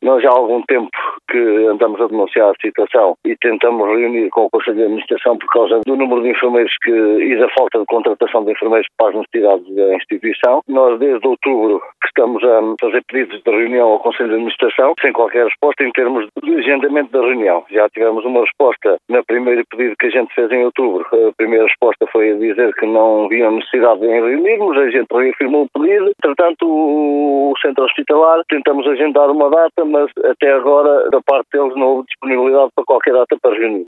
Nós já há algum tempo que andamos a denunciar a situação e tentamos reunir com o Conselho de Administração por causa do número de enfermeiros e da falta de contratação de enfermeiros para as necessidades da instituição. Nós, desde outubro, que estamos a fazer pedidos de reunião ao Conselho de Administração, sem qualquer resposta em termos de agendamento da reunião. Já tivemos uma resposta no primeiro pedido que a gente fez em outubro. A primeira resposta foi a dizer que não havia necessidade de reunirmos, a gente reafirmou o pedido. Entretanto, o centro hospitalar, tentamos agendar uma data, mas até agora, da parte deles, não houve disponibilidade para qualquer data para reunir.